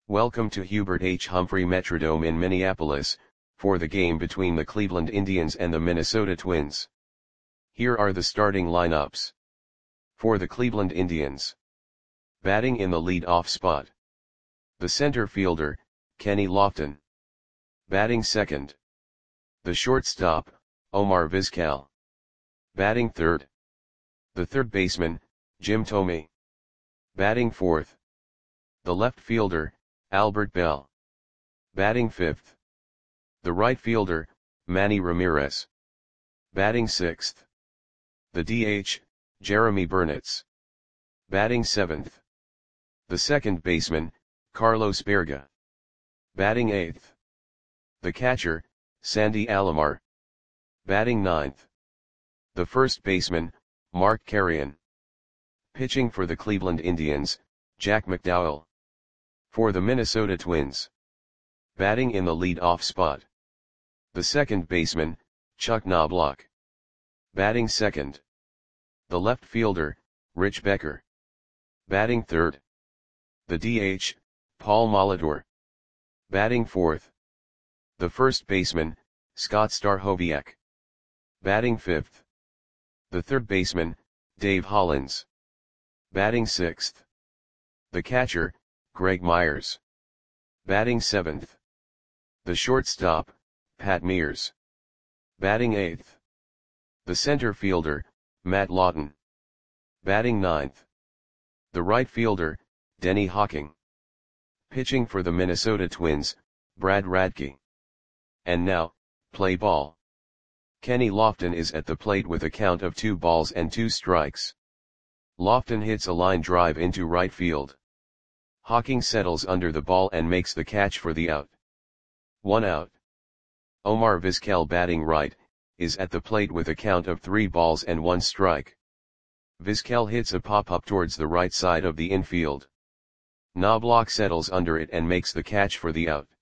Welcome to Hubert H. Humphrey Metrodome in Minneapolis, for the game between the Cleveland Indians and the Minnesota Twins. Here are the starting lineups. For the Cleveland Indians. Batting in the lead-off spot. The center fielder, Kenny Lofton. Batting second. The shortstop, Omar Vizquel. Batting third. The third baseman, Jim Thome. Batting fourth. The left fielder, Albert Belle. Batting fifth. The right fielder, Manny Ramirez. Batting sixth. The DH, Jeremy Burnitz. Batting seventh. The second baseman, Carlos Berga. Batting eighth. The catcher, Sandy Alomar. Batting ninth. The first baseman, Mark Carreon. Pitching for the Cleveland Indians, Jack McDowell. For the Minnesota Twins. Batting in the lead-off spot. The second baseman, Chuck Knobloch. Batting second. The left fielder, Rich Becker. Batting third. The DH, Paul Molitor. Batting fourth. The first baseman, Scott Stachowiak. Batting fifth. The third baseman, Dave Hollins. Batting sixth. The catcher, Greg Myers. Batting seventh. The shortstop, Pat Mears. Batting eighth. The center fielder, Matt Lawton. Batting ninth. The right fielder, Denny Hawking. Pitching for the Minnesota Twins, Brad Radke. And now, play ball. Kenny Lofton is at the plate with a count of 2 balls and 2 strikes. Lofton hits a line drive into right field. Hawking settles under the ball and makes the catch for the out. 1 out. Omar Vizquel, batting right, is at the plate with a count of 3 balls and 1 strike. Vizquel hits a pop-up towards the right side of the infield. Knobloch settles under it and makes the catch for the out.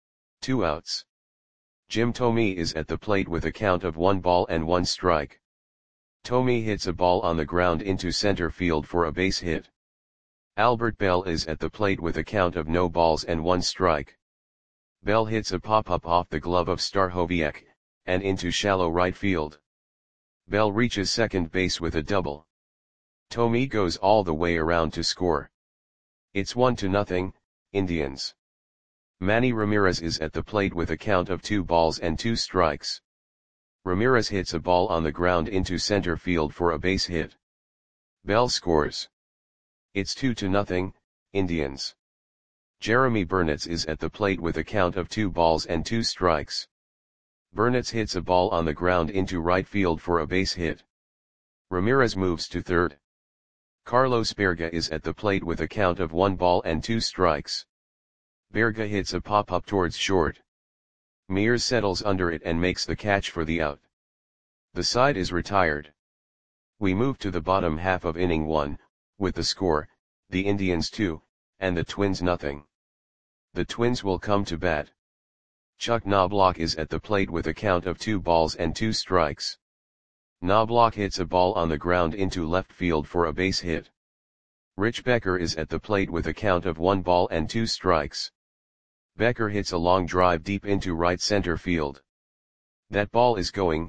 2 outs. Jim Thome is at the plate with a count of 1 ball and 1 strike. Thome hits a ball on the ground into center field for a base hit. Albert Belle is at the plate with a count of no balls and 1 strike. Belle hits a pop-up off the glove of Stachowiak, and into shallow right field. Belle reaches second base with a double. Thome goes all the way around to score. It's 1-0, Indians. Manny Ramirez is at the plate with a count of 2 balls and 2 strikes. Ramirez hits a ball on the ground into center field for a base hit. Belle scores. It's 2-0, Indians. Jeremy Burnitz is at the plate with a count of 2 balls and 2 strikes. Burnitz hits a ball on the ground into right field for a base hit. Ramirez moves to third. Carlos Berga is at the plate with a count of 1 ball and 2 strikes. Berga hits a pop-up towards short. Mears settles under it and makes the catch for the out. The side is retired. We move to the bottom half of inning 1, with the score, the Indians 2, and the Twins 0. The Twins will come to bat. Chuck Knobloch is at the plate with a count of 2 balls and 2 strikes. Knobloch hits a ball on the ground into left field for a base hit. Rich Becker is at the plate with a count of 1 ball and 2 strikes. Becker hits a long drive deep into right center field. That ball is gone.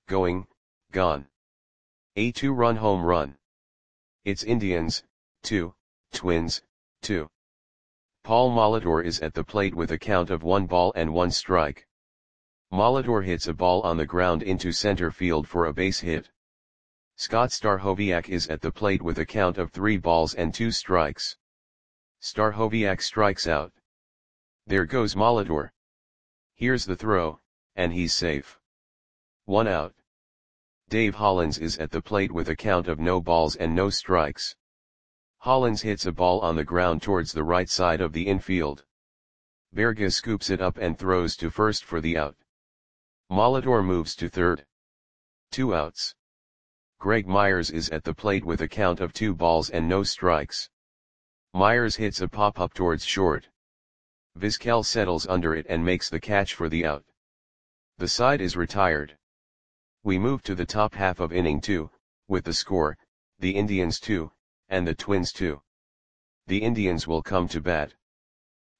A 2-run home run. It's Indians, 2, Twins, 2. Paul Molitor is at the plate with a count of 1 ball and 1 strike. Molitor hits a ball on the ground into center field for a base hit. Scott Stachowiak is at the plate with a count of 3 balls and 2 strikes. Stachowiak strikes out. There goes Molitor. Here's the throw, and he's safe. 1 out. Dave Hollins is at the plate with a count of no balls and no strikes. Hollins hits a ball on the ground towards the right side of the infield. Berga scoops it up and throws to first for the out. Molitor moves to third. 2 outs. Greg Myers is at the plate with a count of 2 balls and no strikes. Myers hits a pop-up towards short. Vizquel settles under it and makes the catch for the out. The side is retired. We move to the top half of inning 2, with the score, the Indians 2, and the Twins 2. The Indians will come to bat.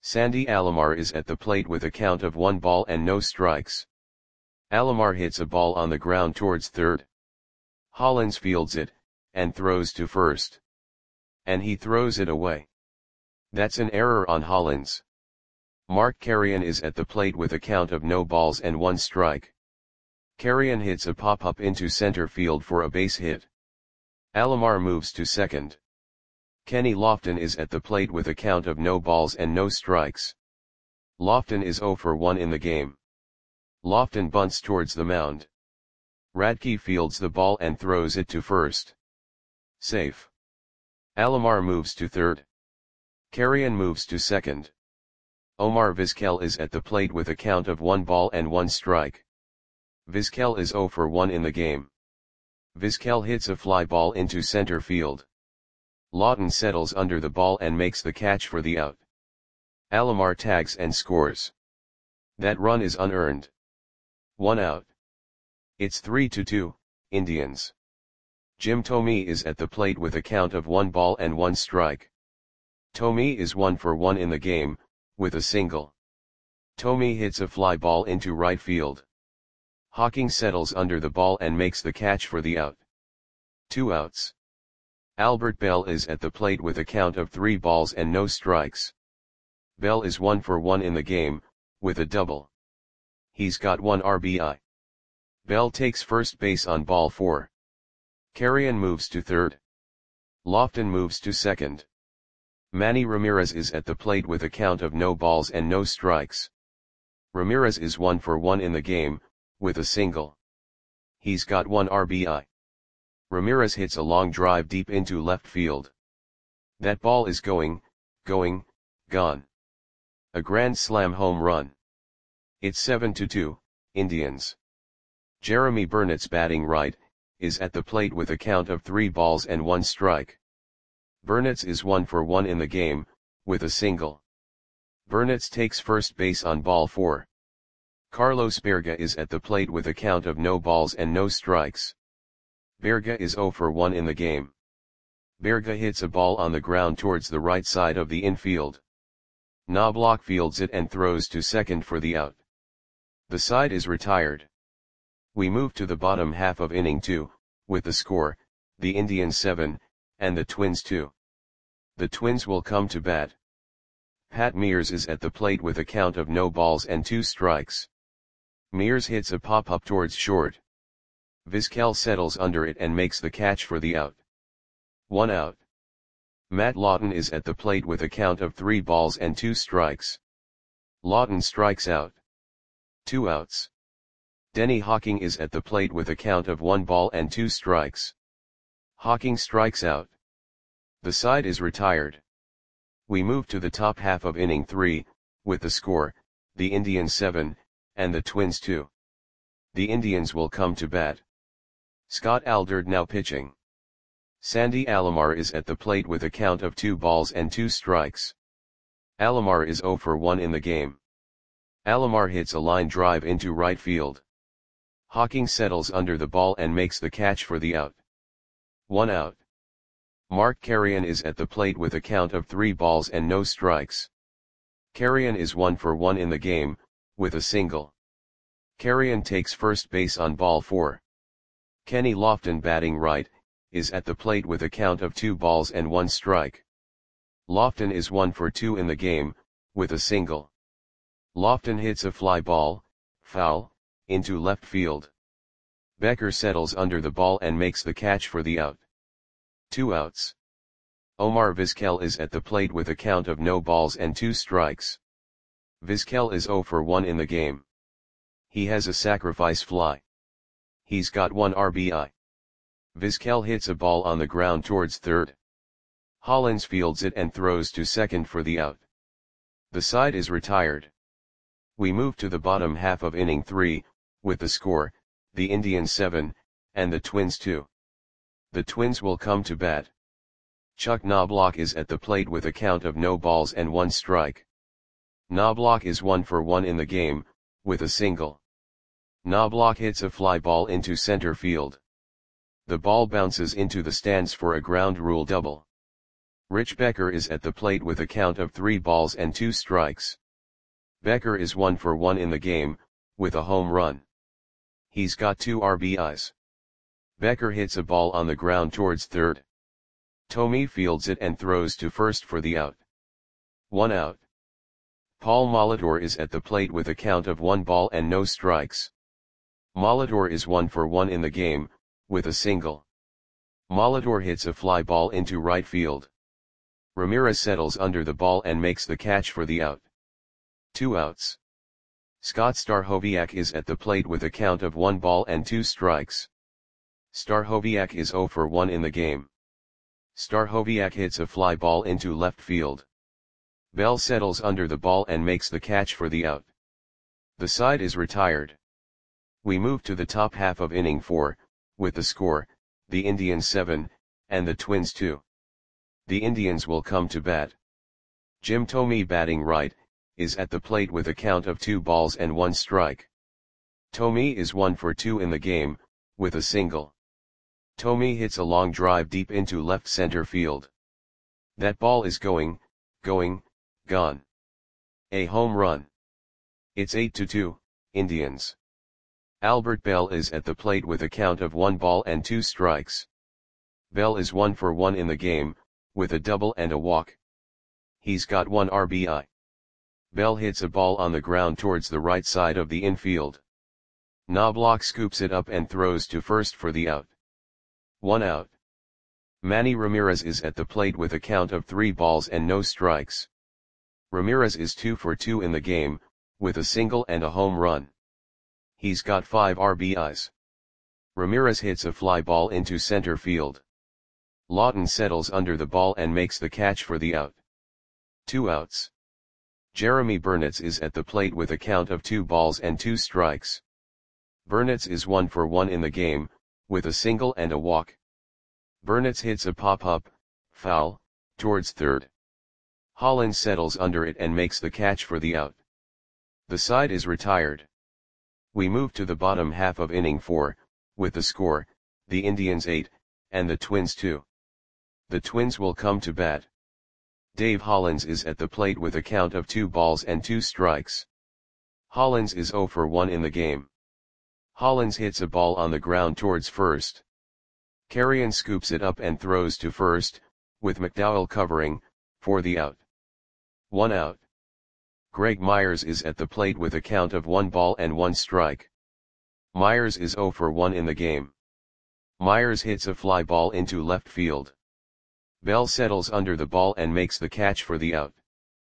Sandy Alomar is at the plate with a count of 1 ball and no strikes. Alomar hits a ball on the ground towards third. Hollins fields it, and throws to first. And he throws it away. That's an error on Hollins. Mark Carrion is at the plate with a count of no balls and 1 strike. Carrion hits a pop-up into center field for a base hit. Alomar moves to second. Kenny Lofton is at the plate with a count of no balls and no strikes. Lofton is 0 for 1 in the game. Lofton bunts towards the mound. Radke fields the ball and throws it to first. Safe. Alomar moves to third. Carrion moves to second. Omar Vizquel is at the plate with a count of 1 ball and 1 strike. Vizquel is 0 for 1 in the game. Vizquel hits a fly ball into center field. Lawton settles under the ball and makes the catch for the out. Alomar tags and scores. That run is unearned. 1 out. It's 3-2, Indians. Jim Thome is at the plate with a count of 1 ball and 1 strike. Thome is 1 for 1 in the game, with a single. Thome hits a fly ball into right field. Hawking settles under the ball and makes the catch for the out. 2 outs. Albert Bell is at the plate with a count of 3 balls and no strikes. Bell is 1 for 1 in the game, with a double. He's got 1 RBI. Bell takes first base on ball 4. Carrion moves to third. Lofton moves to second. Manny Ramirez is at the plate with a count of no balls and no strikes. Ramirez is 1 for 1 in the game, with a single. He's got 1 RBI. Ramirez hits a long drive deep into left field. That ball is gone. A grand slam home run. It's 7-2, Indians. Jeremy Burnett's batting right, is at the plate with a count of 3 balls and 1 strike. Burnett's is 1 for 1 in the game, with a single. Burnett's takes first base on ball 4. Carlos Berga is at the plate with a count of no balls and no strikes. Berga is 0 for 1 in the game. Berga hits a ball on the ground towards the right side of the infield. Knobloch fields it and throws to second for the out. The side is retired. We move to the bottom half of inning 2, with the score, the Indians 7, and the Twins 2. The Twins will come to bat. Pat Mears is at the plate with a count of no balls and 2 strikes. Mears hits a pop-up towards short. Vizquel settles under it and makes the catch for the out. 1 out. Matt Lawton is at the plate with a count of 3 balls and 2 strikes. Lawton strikes out. 2 outs. Denny Hawking is at the plate with a count of 1 ball and 2 strikes. Hawking strikes out. The side is retired. We move to the top half of inning 3, with the score, the Indians 7, and the Twins 2. The Indians will come to bat. Scott Aldred now pitching. Sandy Alomar is at the plate with a count of 2 balls and 2 strikes. Alomar is 0 for 1 in the game. Alomar hits a line drive into right field. Hawking settles under the ball and makes the catch for the out. 1 out. Mark Carrion is at the plate with a count of 3 balls and no strikes. Carrion is 1 for 1 in the game, with a single. Carrion takes first base on ball 4. Kenny Lofton batting right, is at the plate with a count of 2 balls and 1 strike. Lofton is 1 for 2 in the game, with a single. Lofton hits a fly ball, foul, into left field. Becker settles under the ball and makes the catch for the out. 2 outs. Omar Vizquel is at the plate with a count of no balls and 2 strikes. Vizquel is 0 for 1 in the game. He has a sacrifice fly. He's got 1 RBI. Vizquel hits a ball on the ground towards third. Hollins fields it and throws to second for the out. The side is retired. We move to the bottom half of inning 3, with the score, the Indians 7, and the Twins 2. The Twins will come to bat. Chuck Knobloch is at the plate with a count of no balls and 1 strike. Knobloch is 1 for 1 in the game, with a single. Knobloch hits a fly ball into center field. The ball bounces into the stands for a ground rule double. Rich Becker is at the plate with a count of 3 balls and 2 strikes. Becker is 1 for 1 in the game, with a home run. He's got 2 RBIs. Becker hits a ball on the ground towards third. Thome fields it and throws to first for the out. 1 out. Paul Molitor is at the plate with a count of 1 ball and no strikes. Molitor is 1 for 1 in the game, with a single. Molitor hits a fly ball into right field. Ramirez settles under the ball and makes the catch for the out. 2 outs. Scott Stachowiak is at the plate with a count of 1 ball and 2 strikes. Stachowiak is 0 for 1 in the game. Stachowiak hits a fly ball into left field. Bell settles under the ball and makes the catch for the out. The side is retired. We move to the top half of inning 4, with the score, the Indians 7, and the Twins 2. The Indians will come to bat. Jim Thome, batting right, is at the plate with a count of 2 balls and 1 strike. Thome is 1 for 2 in the game, with a single. Thome hits a long drive deep into left center field. That ball is going, gone. A home run. It's 8-2, Indians. Albert Bell is at the plate with a count of 1 ball and 2 strikes. Bell is 1 for 1 in the game, with a double and a walk. He's got 1 RBI. Bell hits a ball on the ground towards the right side of the infield. Knobloch scoops it up and throws to first for the out. 1 out. Manny Ramirez is at the plate with a count of 3 balls and no strikes. Ramirez is 2 for 2 in the game, with a single and a home run. He's got 5 RBIs. Ramirez hits a fly ball into center field. Lawton settles under the ball and makes the catch for the out. 2 outs. Jeremy Burnitz is at the plate with a count of 2 balls and 2 strikes. Burnitz is 1 for 1 in the game, with a single and a walk. Burnitz hits a pop-up, foul, towards third. Hollins settles under it and makes the catch for the out. The side is retired. We move to the bottom half of inning 4, with the score, the Indians 8, and the Twins 2. The Twins will come to bat. Dave Hollins is at the plate with a count of 2 balls and 2 strikes. Hollins is 0 for 1 in the game. Hollins hits a ball on the ground towards first. Carrion scoops it up and throws to first, with McDowell covering, for the out. 1 out. Greg Myers is at the plate with a count of 1 ball and 1 strike. Myers is 0 for 1 in the game. Myers hits a fly ball into left field. Bell settles under the ball and makes the catch for the out.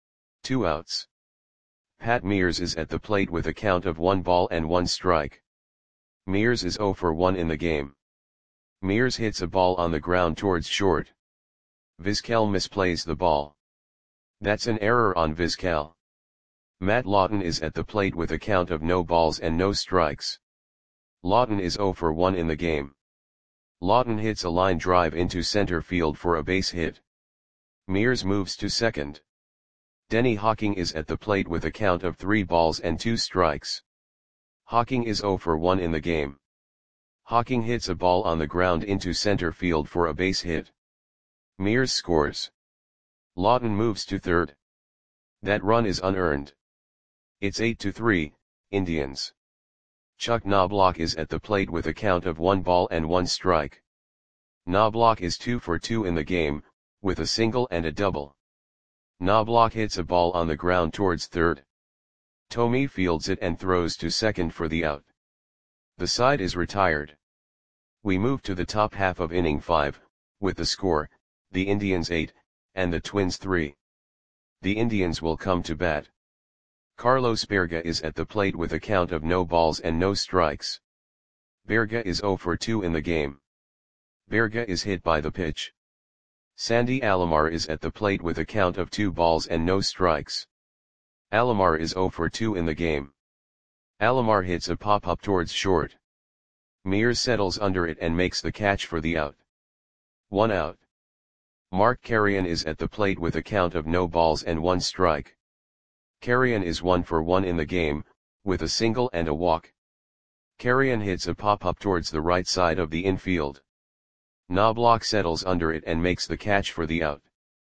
2 outs. Pat Mears is at the plate with a count of 1 ball and 1 strike. Mears is 0 for 1 in the game. Mears hits a ball on the ground towards short. Vizquel misplays the ball. That's an error on Vizquel. Matt Lawton is at the plate with a count of no balls and no strikes. Lawton is 0 for 1 in the game. Lawton hits a line drive into center field for a base hit. Mears moves to second. Denny Hawking is at the plate with a count of 3 balls and 2 strikes. Hawking is 0 for 1 in the game. Hawking hits a ball on the ground into center field for a base hit. Mears scores. Lawton moves to third. That run is unearned. It's 8-3, Indians. Chuck Knobloch is at the plate with a count of 1 ball and 1 strike. Knobloch is 2 for 2 in the game, with a single and a double. Knobloch hits a ball on the ground towards third. Thome fields it and throws to second for the out. The side is retired. We move to the top half of inning 5, with the score, the Indians 8, and the Twins 3. The Indians will come to bat. Carlos Berga is at the plate with a count of no balls and no strikes. Berga is 0 for 2 in the game. Berga is hit by the pitch. Sandy Alomar is at the plate with a count of 2 balls and no strikes. Alomar is 0 for 2 in the game. Alomar hits a pop-up towards short. Mears settles under it and makes the catch for the out. 1 out. Mark Carrion is at the plate with a count of no balls and 1 strike. Carrion is 1 for 1 in the game, with a single and a walk. Carrion hits a pop-up towards the right side of the infield. Knobloch settles under it and makes the catch for the out.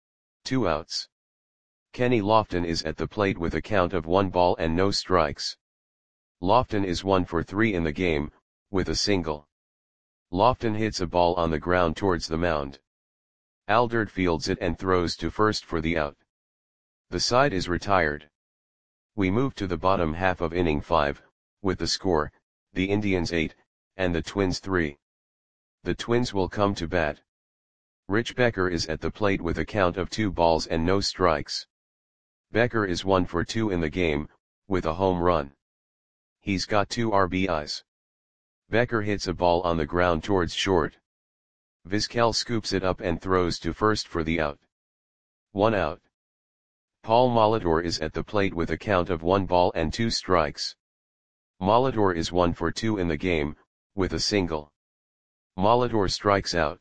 2 outs. Kenny Lofton is at the plate with a count of 1 ball and no strikes. Lofton is 1 for 3 in the game, with a single. Lofton hits a ball on the ground towards the mound. Aldert fields it and throws to first for the out. The side is retired. We move to the bottom half of inning 5, with the score, the Indians 8, and the Twins 3. The Twins will come to bat. Rich Becker is at the plate with a count of 2 balls and no strikes. Becker is 1 for 2 in the game, with a home run. He's got 2 RBIs. Becker hits a ball on the ground towards short. Vizquel scoops it up and throws to first for the out. 1 out. Paul Molitor is at the plate with a count of 1 ball and 2 strikes. Molitor is 1 for 2 in the game, with a single. Molitor strikes out.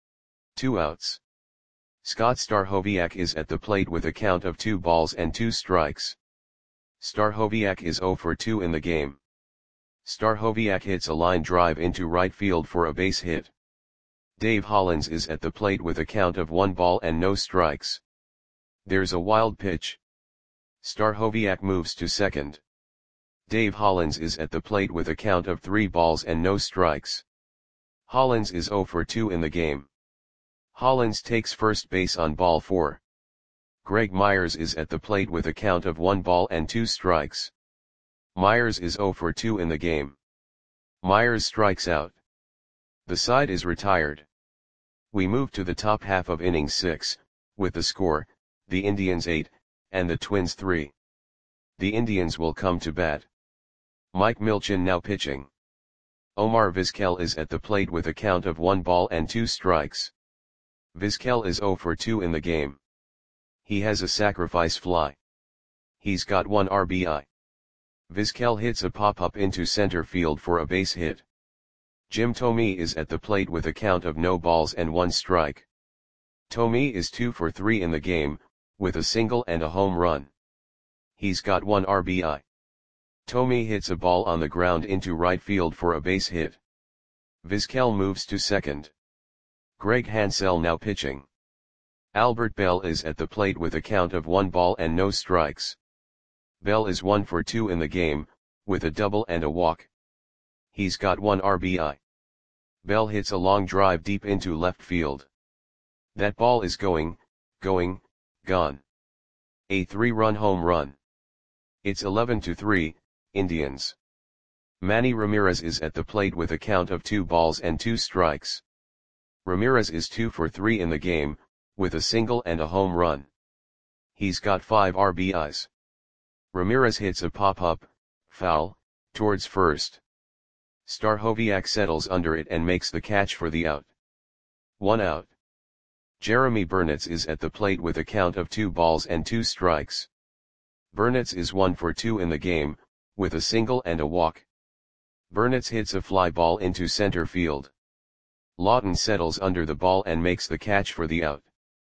2 outs. Scott Stachowiak is at the plate with a count of 2 balls and 2 strikes. Stachowiak is 0 for 2 in the game. Stachowiak hits a line drive into right field for a base hit. Dave Hollins is at the plate with a count of 1 ball and no strikes. There's a wild pitch. Stachowiak moves to second. Dave Hollins is at the plate with a count of 3 balls and no strikes. Hollins is 0 for 2 in the game. Hollins takes first base on ball 4. Greg Myers is at the plate with a count of 1 ball and 2 strikes. Myers is 0 for 2 in the game. Myers strikes out. The side is retired. We move to the top half of inning 6, with the score, the Indians 8, and the Twins 3. The Indians will come to bat. Mike Milchin now pitching. Omar Vizquel is at the plate with a count of 1 ball and 2 strikes. Vizquel is 0 for 2 in the game. He has a sacrifice fly. He's got 1 RBI. Vizquel hits a pop-up into center field for a base hit. Jim Thome is at the plate with a count of no balls and 1 strike. Thome is 2 for 3 in the game, with a single and a home run. He's got 1 RBI. Thome hits a ball on the ground into right field for a base hit. Vizquel moves to second. Greg Hansel now pitching. Albert Bell is at the plate with a count of 1 ball and no strikes. Bell is 1 for 2 in the game, with a double and a walk. He's got 1 RBI. Bell hits a long drive deep into left field. That ball is gone. A 3-run home run. It's 11-3, Indians. Manny Ramirez is at the plate with a count of 2 balls and 2 strikes. Ramirez is 2 for 3 in the game, with a single and a home run. He's got 5 RBIs. Ramirez hits a pop-up, foul, towards first. Stachowiak settles under it and makes the catch for the out. 1 out. Jeremy Burnitz is at the plate with a count of 2 balls and 2 strikes. Burnitz is 1 for 2 in the game, with a single and a walk. Burnitz hits a fly ball into center field. Lawton settles under the ball and makes the catch for the out.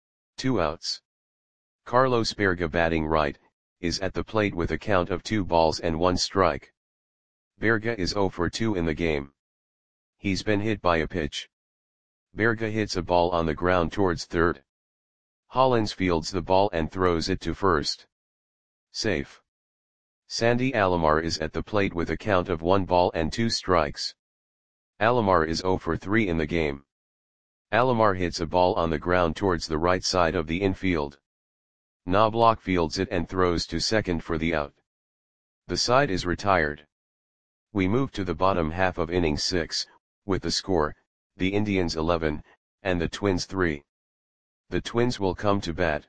2 outs. Carlos Berga, batting right, is at the plate with a count of 2 balls and 1 strike. Berga is 0 for 2 in the game. He's been hit by a pitch. Berga hits a ball on the ground towards third. Hollins fields the ball and throws it to first. Safe. Sandy Alomar is at the plate with a count of 1 ball and 2 strikes. Alomar is 0 for 3 in the game. Alomar hits a ball on the ground towards the right side of the infield. Knobloch fields it and throws to second for the out. The side is retired. We move to the bottom half of inning 6, with the score, the Indians 11, and the Twins 3. The Twins will come to bat.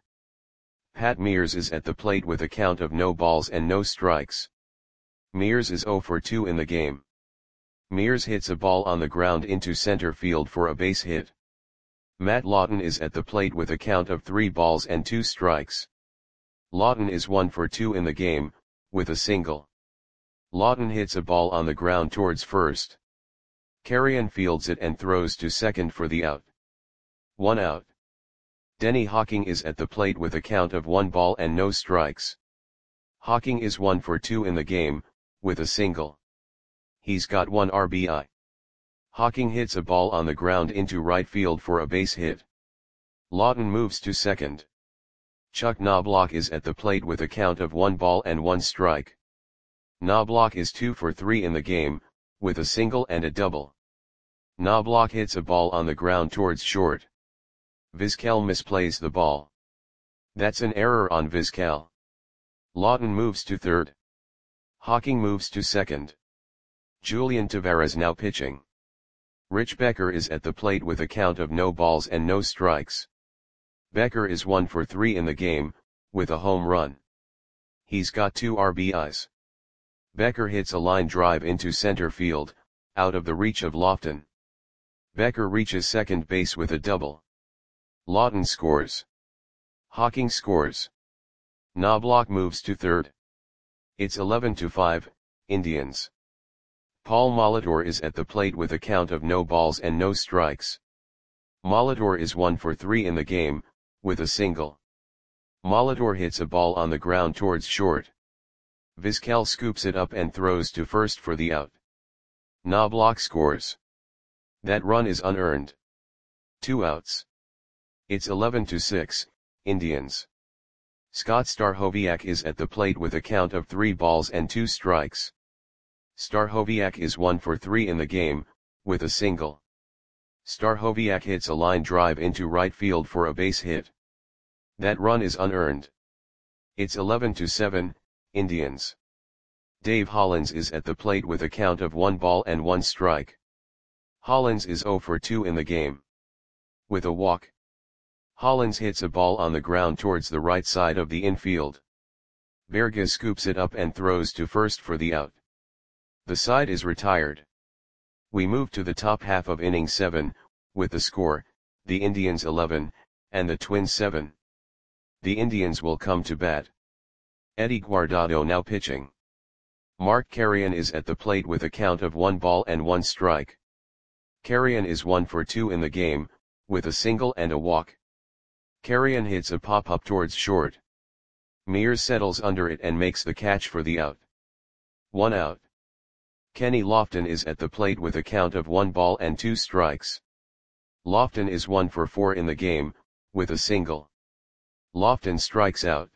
Pat Mears is at the plate with a count of no balls and no strikes. Mears is 0 for 2 in the game. Mears hits a ball on the ground into center field for a base hit. Matt Lawton is at the plate with a count of 3 balls and 2 strikes. Lawton is 1 for 2 in the game, with a single. Lawton hits a ball on the ground towards first. Carrion fields it and throws to second for the out. 1 out. Denny Hawking is at the plate with a count of 1 ball and no strikes. Hawking is 1 for 2 in the game, with a single. He's got 1 RBI. Hawking hits a ball on the ground into right field for a base hit. Lawton moves to second. Chuck Knobloch is at the plate with a count of 1 ball and 1 strike. Knobloch is 2 for 3 in the game, with a single and a double. Knobloch hits a ball on the ground towards short. Vizquel misplays the ball. That's an error on Vizquel. Lawton moves to third. Hawking moves to second. Julian Tavares now pitching. Rich Becker is at the plate with a count of no balls and no strikes. Becker is 1 for 3 in the game, with a home run. He's got 2 RBIs. Becker hits a line drive into center field, out of the reach of Lofton. Becker reaches second base with a double. Lawton scores. Hawking scores. Knobloch moves to third. It's 11-5, Indians. Paul Molitor is at the plate with a count of no balls and no strikes. Molitor is 1 for 3 in the game, with a single. Molitor hits a ball on the ground towards short. Vizquel scoops it up and throws to first for the out. Knobloch scores. That run is unearned. 2 outs. It's 11-6, Indians. Scott Stachowiak is at the plate with a count of 3 balls and 2 strikes. Stachowiak is 1 for 3 in the game, with a single. Stachowiak hits a line drive into right field for a base hit. That run is unearned. It's 11-7, Indians. Dave Hollins is at the plate with a count of 1 ball and 1 strike. Hollins is 0 for 2 in the game. With a walk. Hollins hits a ball on the ground towards the right side of the infield. Berga scoops it up and throws to first for the out. The side is retired. We move to the top half of inning 7, with the score, the Indians 11, and the Twins 7. The Indians will come to bat. Eddie Guardado now pitching. Mark Carrion is at the plate with a count of 1 ball and 1 strike. Carrion is 1 for 2 in the game, with a single and a walk. Carrion hits a pop-up towards short. Mears settles under it and makes the catch for the out. 1 out. Kenny Lofton is at the plate with a count of 1 ball and 2 strikes. Lofton is 1 for 4 in the game, with a single. Lofton strikes out.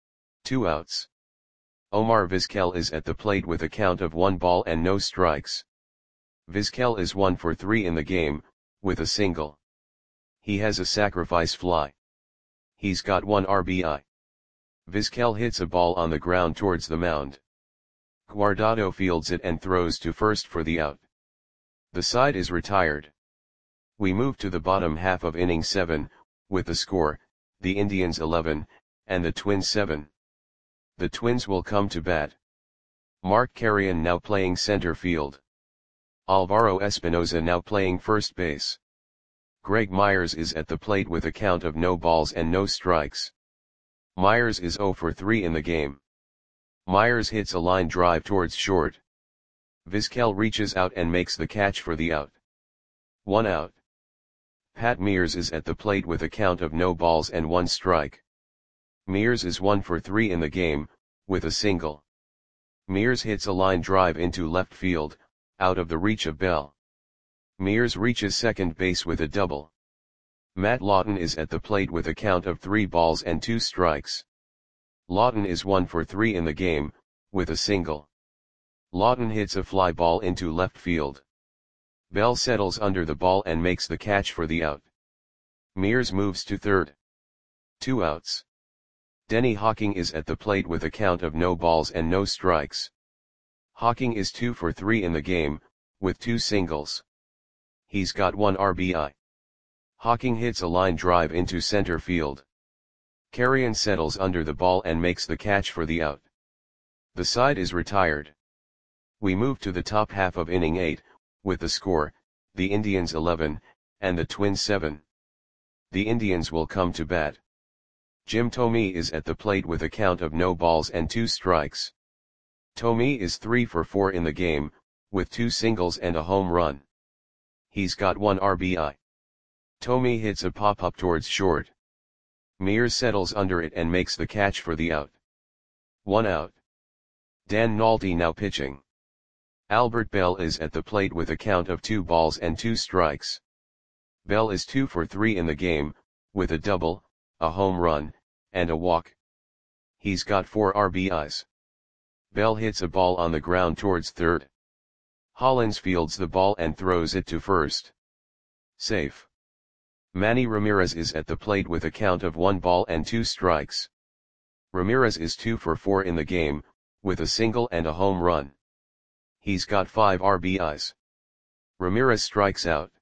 2 outs. Omar Vizquel is at the plate with a count of 1 ball and no strikes. Vizquel is 1 for 3 in the game, with a single. He has a sacrifice fly. He's got 1 RBI. Vizquel hits a ball on the ground towards the mound. Guardado fields it and throws to first for the out. The side is retired. We move to the bottom half of inning 7, with the score, the Indians 11, and the Twins 7. The Twins will come to bat. Mark Carrion now playing center field. Alvaro Espinoza now playing first base. Greg Myers is at the plate with a count of no balls and no strikes. Myers is 0 for 3 in the game. Myers hits a line drive towards short. Vizquel reaches out and makes the catch for the out. 1 out. Pat Mears is at the plate with a count of no balls and 1 strike. Mears is 1 for 3 in the game, with a single. Mears hits a line drive into left field, out of the reach of Bell. Mears reaches second base with a double. Matt Lawton is at the plate with a count of 3 balls and 2 strikes. Lawton is 1 for 3 in the game, with a single. Lawton hits a fly ball into left field. Bell settles under the ball and makes the catch for the out. Mears moves to third. 2 outs. Denny Hawking is at the plate with a count of no balls and no strikes. Hawking is 2 for 3 in the game, with 2 singles. He's got 1 RBI. Hawking hits a line drive into center field. Carrion settles under the ball and makes the catch for the out. The side is retired. We move to the top half of inning 8, with the score, the Indians 11, and the Twins 7. The Indians will come to bat. Jim Thome is at the plate with a count of no balls and 2 strikes. Thome is 3 for 4 in the game, with 2 singles and a home run. He's got 1 RBI. Thome hits a pop-up towards short. Mears settles under it and makes the catch for the out. 1 out. Dan Nolte now pitching. Albert Bell is at the plate with a count of 2 balls and 2 strikes. Bell is 2 for 3 in the game, with a double, a home run, and a walk. He's got 4 RBIs. Bell hits a ball on the ground towards third. Hollins fields the ball and throws it to first. Safe. Manny Ramirez is at the plate with a count of 1 ball and 2 strikes. Ramirez is 2 for 4 in the game, with a single and a home run. He's got 5 RBIs. Ramirez strikes out.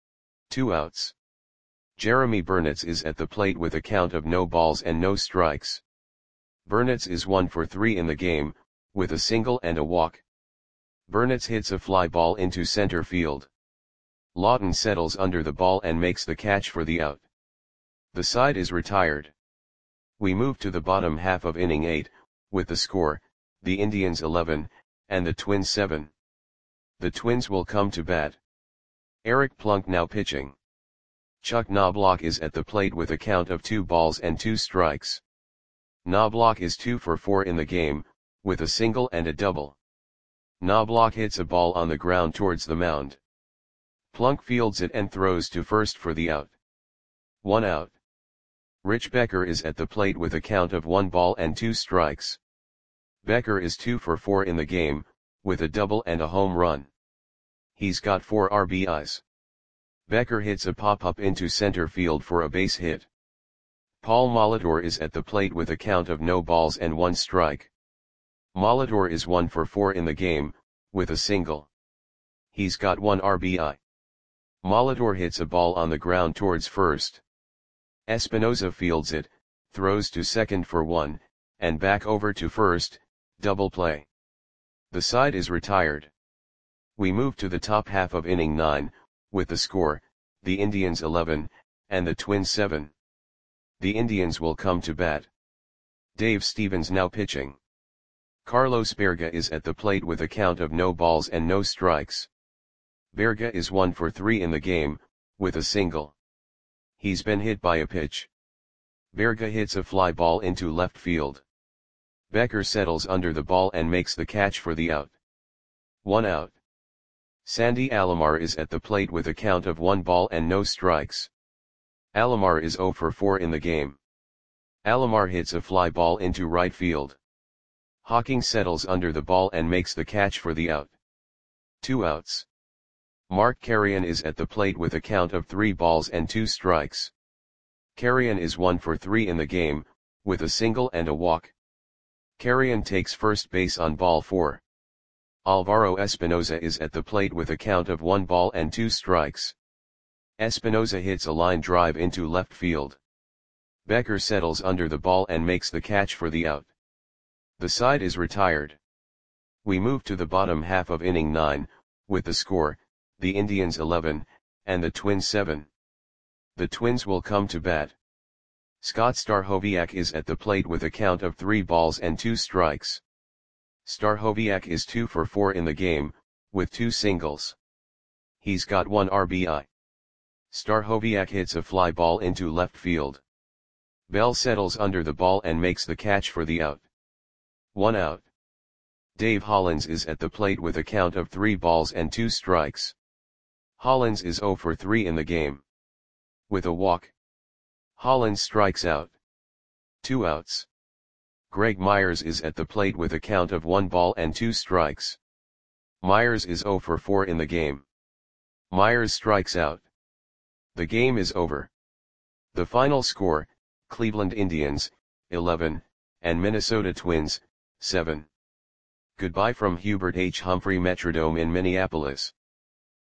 2 outs. Jeremy Burnitz is at the plate with a count of no balls and no strikes. Burnitz is 1 for 3 in the game, with a single and a walk. Burnitz hits a fly ball into center field. Lawton settles under the ball and makes the catch for the out. The side is retired. We move to the bottom half of inning 8, with the score, the Indians 11, and the Twins 7. The Twins will come to bat. Eric Plunk now pitching. Chuck Knobloch is at the plate with a count of 2 balls and 2 strikes. Knobloch is 2 for 4 in the game, with a single and a double. Knobloch hits a ball on the ground towards the mound. Plunk fields it and throws to first for the out. 1 out. Rich Becker is at the plate with a count of 1 ball and 2 strikes. Becker is 2 for 4 in the game, with a double and a home run. He's got 4 RBIs. Becker hits a pop-up into center field for a base hit. Paul Molitor is at the plate with a count of no balls and 1 strike. Molitor is 1 for 4 in the game, with a single. He's got 1 RBI. Molitor hits a ball on the ground towards first. Espinoza fields it, throws to second for 1, and back over to first, double play. The side is retired. We move to the top half of inning 9, with the score, the Indians 11, and the Twins 7. The Indians will come to bat. Dave Stevens now pitching. Carlos Berga is at the plate with a count of no balls and no strikes. Berga is 1 for 3 in the game, with a single. He's been hit by a pitch. Berga hits a fly ball into left field. Becker settles under the ball and makes the catch for the out. 1 out. Sandy Alomar is at the plate with a count of 1 ball and no strikes. Alomar is 0 for 4 in the game. Alomar hits a fly ball into right field. Hawking settles under the ball and makes the catch for the out. 2 outs. Mark Carrion is at the plate with a count of 3 balls and 2 strikes. Carrion is 1 for 3 in the game, with a single and a walk. Carrion takes first base on ball 4. Alvaro Espinoza is at the plate with a count of 1 ball and 2 strikes. Espinoza hits a line drive into left field. Becker settles under the ball and makes the catch for the out. The side is retired. We move to the bottom half of inning 9, with the score, the Indians 11, and the Twins 7. The Twins will come to bat. Scott Stachowiak is at the plate with a count of 3 balls and 2 strikes. Stachowiak is 2 for 4 in the game, with 2 singles. He's got 1 RBI. Stachowiak hits a fly ball into left field. Bell settles under the ball and makes the catch for the out. 1 out. Dave Hollins is at the plate with a count of 3 balls and 2 strikes. Hollins is 0 for 3 in the game. With a walk. Hollins strikes out. 2 outs. Greg Myers is at the plate with a count of 1 ball and 2 strikes. Myers is 0 for 4 in the game. Myers strikes out. The game is over. The final score, Cleveland Indians, 11, and Minnesota Twins, 7. Goodbye from Hubert H. Humphrey Metrodome in Minneapolis.